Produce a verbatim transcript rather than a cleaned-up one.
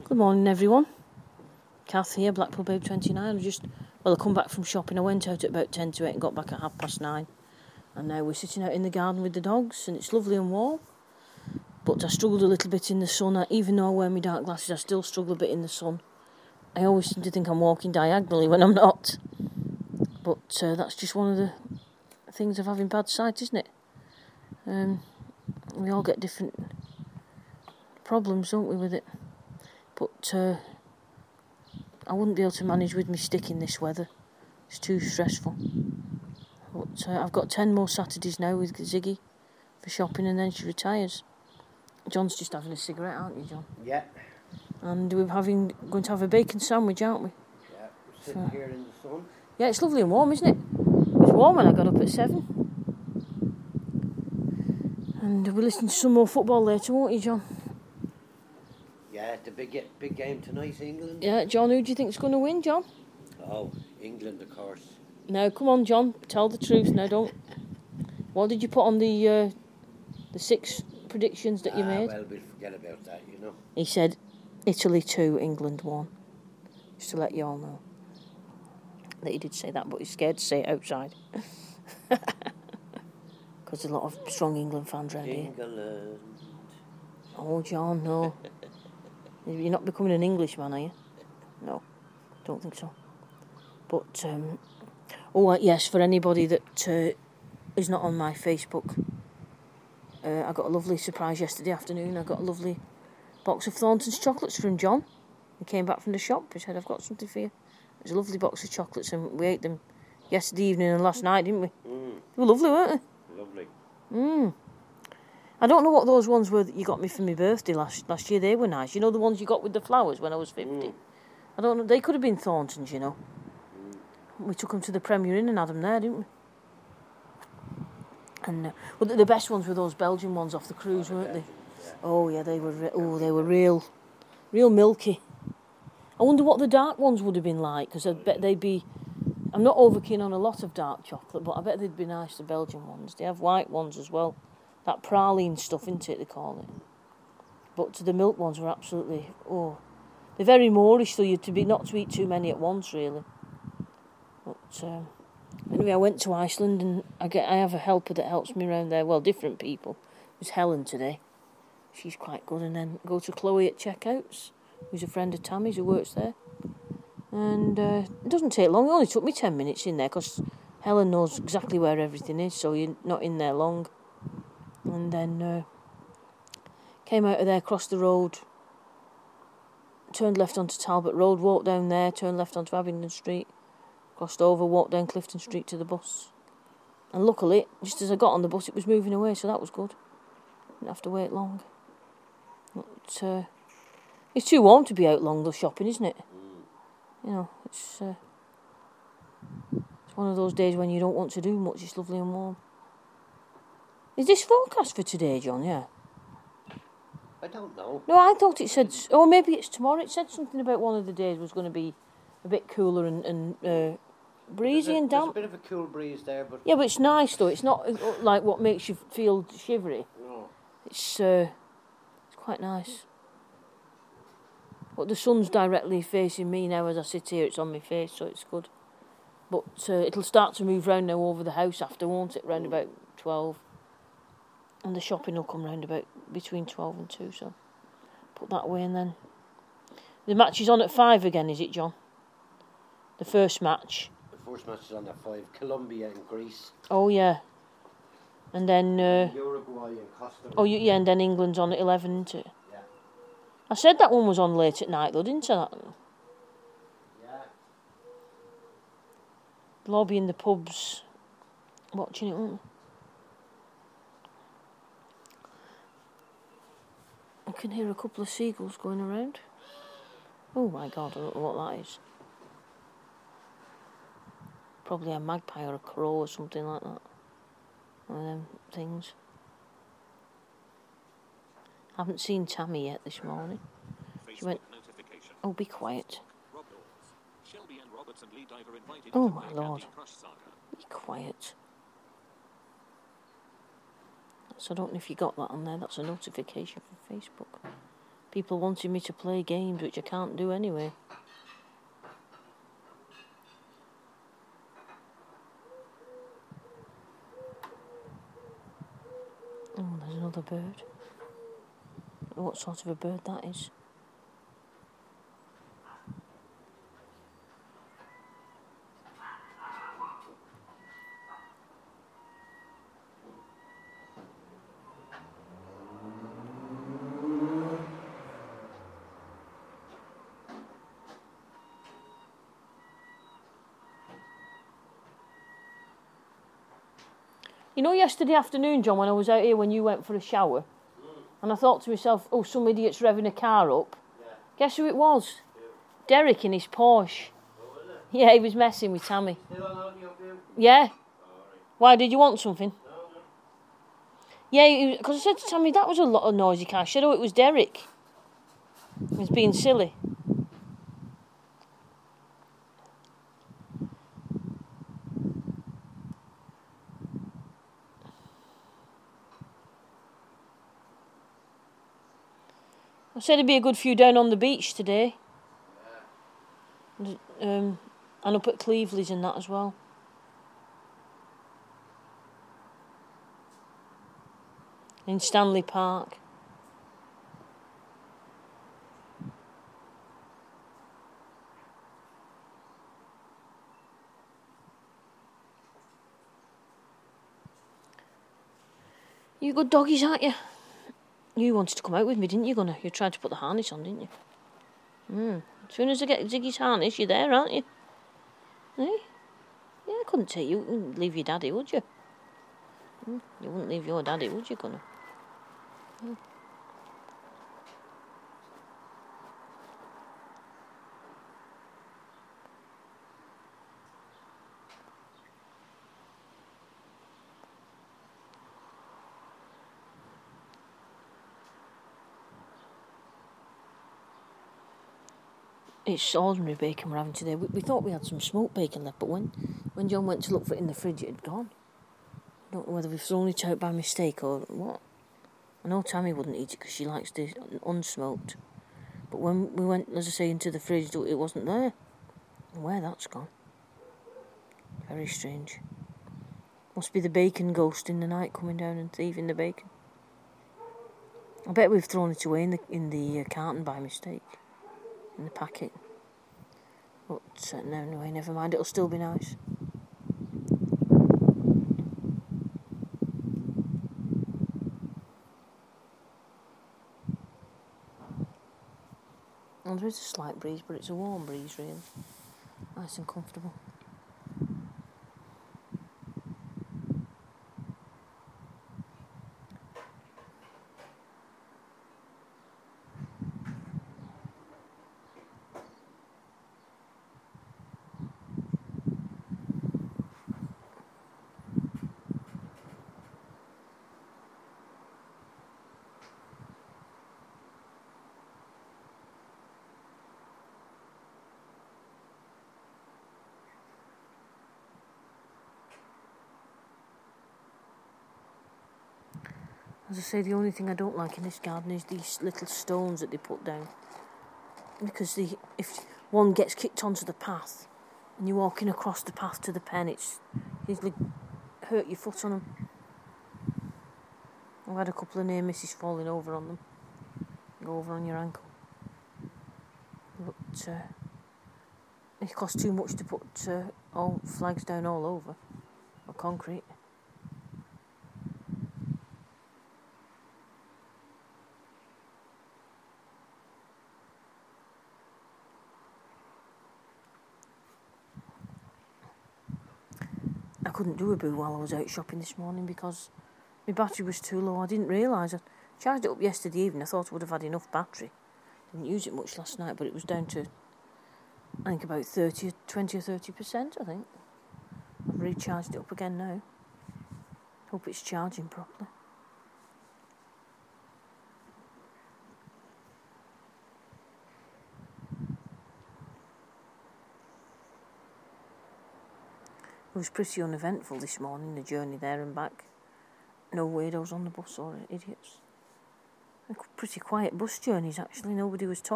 Good morning, everyone. Kath here, Blackpool Babe twenty-nine. I just, well, I come back from shopping. I went out at about ten to eight and got back at half past nine. And now we're sitting out in the garden with the dogs, and it's lovely and warm. But I struggled a little bit in the sun. I, even though I wear my dark glasses, I still struggle a bit in the sun. I always seem to think I'm walking diagonally when I'm not. But uh, that's just one of the things of having bad sight, isn't it? Um, we all get different problems, don't we, with it? But uh, I wouldn't be able to manage with me stick in this weather. It's too stressful. But uh, I've got ten more Saturdays now with Ziggy for shopping, and then she retires. John's just having a cigarette, aren't you, John? Yeah. And we're having going to have a bacon sandwich, aren't we? Yeah, we're sitting so, here in the sun. Yeah, it's lovely and warm, isn't it? It was warm when I got up at seven. And we'll listen to some more football later, won't you, John? Yeah, the big big game tonight, England. Yeah, John, who do you think's going to win, John? Oh, England, of course. Now, come on, John, tell the truth. Now, don't. What did you put on the uh, the six predictions that ah, you made? Well, we'll forget about that, you know. He said Italy two, England one. Just to let you all know that he did say that, but he's scared to say it outside. Because there's a lot of strong England fans around here. England. Oh, John, no. You're not becoming an Englishman, are you? No, don't think so. But, um, oh, uh, yes, for anybody that uh, is not on my Facebook, uh, I got a lovely surprise yesterday afternoon. I got a lovely box of Thornton's chocolates from John. He came back from the shop. He said, I've got something for you. It was a lovely box of chocolates, and we ate them yesterday evening and last night, didn't we? Mm. They were lovely, weren't they? Lovely. Mm. I don't know what those ones were that you got me for my birthday last last year. They were nice. You know the ones you got with the flowers when I was fifty? Mm. I don't know. They could have been Thorntons, you know. Mm. We took them to the Premier Inn and had them there, didn't we? And uh, well, the best ones were those Belgian ones off the cruise, oh, weren't they? Yeah. Oh yeah, they were. Re- oh, they were real, real milky. I wonder what the dark ones would have been like, because I bet they'd be. I'm not over keen on a lot of dark chocolate, but I bet they'd be nice. The Belgian ones. They have white ones as well. That praline stuff, isn't it, they call it. But the milk ones were absolutely, oh. They're very Moorish, though, you to be not to eat too many at once, really. But um, anyway, I went to Iceland, and I get I have a helper that helps me around there. Well, different people. It was Helen today. She's quite good. And then go to Chloe at checkouts, who's a friend of Tammy's who works there. And uh, it doesn't take long. It only took me ten minutes in there, because Helen knows exactly where everything is, so you're not in there long. And then uh, came out of there, crossed the road, turned left onto Talbot Road, walked down there, turned left onto Abingdon Street, crossed over, walked down Clifton Street to the bus. And luckily, just as I got on the bus, it was moving away, so that was good. Didn't have to wait long. But, uh, it's too warm to be out long, though, shopping, isn't it? You know, it's, uh, it's one of those days when you don't want to do much, it's lovely and warm. Is this forecast for today, John? Yeah. I don't know. No, I thought it said... Oh, maybe it's tomorrow. It said something about one of the days was going to be a bit cooler and, and uh, breezy a, and damp. There's a bit of a cool breeze there, but... Yeah, but it's nice, though. It's not like what makes you feel shivery. No. It's, uh, it's quite nice. But the sun's directly facing me now as I sit here. It's on my face, so it's good. But uh, it'll start to move round now over the house after, won't it? Round about twelve. And the shopping will come round about between twelve and two, so put that away. And then the match is on at five again, is it, John? The first match. The first match is on at five. Colombia and Greece. Oh yeah. And then uh, Uruguay and Costa Rica. Oh yeah, and then England's on at eleven, isn't it? Yeah. I said that one was on late at night, though, didn't I? Yeah. Lobby in the pubs, watching it, weren't we? I can hear a couple of seagulls going around. Oh my God, I don't know what that is. Probably a magpie or a crow or something like that. One of them things. Haven't seen Tammy yet this morning. She went, oh, be quiet. Oh my Lord. Be quiet. So I don't know if you got that on there. That's a notification from Facebook. People wanting me to play games, which I can't do anyway. Oh, there's another bird. What sort of a bird that is? You know, yesterday afternoon, John, when I was out here when you went for a shower, mm. and I thought to myself, oh, some idiot's revving a car up. Yeah. Guess who it was? Yeah. Derek in his Porsche. Oh, really? Yeah, he was messing with Tammy. Still on your view? Yeah. Oh, right. Why, did you want something? No, no. Yeah, because I said to Tammy, that was a lot of noisy car. She said, oh, it was Derek. He was being silly. I said it'd be a good few down on the beach today. Yeah. Um, and up at Cleveley's and that as well. In Stanley Park. You good doggies, aren't you? You wanted to come out with me, didn't you, Gunnar? You tried to put the harness on, didn't you? Mm. As soon as I get Ziggy's harness, you're there, aren't you? Eh? Yeah, I couldn't take you. You wouldn't leave your daddy, would you? Mm. You wouldn't leave your daddy, would you, Gunnar? Mm. It's ordinary bacon we're having today. We, we thought we had some smoked bacon left, but when, when John went to look for it in the fridge, it had gone. I don't know whether we've thrown it out by mistake or what. I know Tammy wouldn't eat it because she likes the unsmoked. But when we went, as I say, into the fridge, it wasn't there. Where that's gone. Very strange. Must be the bacon ghost in the night coming down and thieving the bacon. I bet we've thrown it away in the in the uh, carton by mistake. In the packet. But uh, no, no, never mind, it'll still be nice. And there is a slight breeze, but it's a warm breeze, really. Nice and comfortable. As I say, the only thing I don't like in this garden is these little stones that they put down. Because the, if one gets kicked onto the path and you're walking across the path to the pen, it's easily hurt your foot on them. I've had a couple of near misses falling over on them. Go over on your ankle. But uh, it costs too much to put uh, all flags down all over, or concrete. I couldn't do a boo while I was out shopping this morning because my battery was too low. I didn't realise. I charged it up yesterday evening. I thought I would have had enough battery. Didn't use it much last night, but it was down to, I think, about thirty, twenty or thirty percent, I think. I've recharged it up again now. Hope it's charging properly. It was pretty uneventful this morning, the journey there and back. No weirdos on the bus or idiots. Pretty quiet bus journeys actually. Nobody was talking.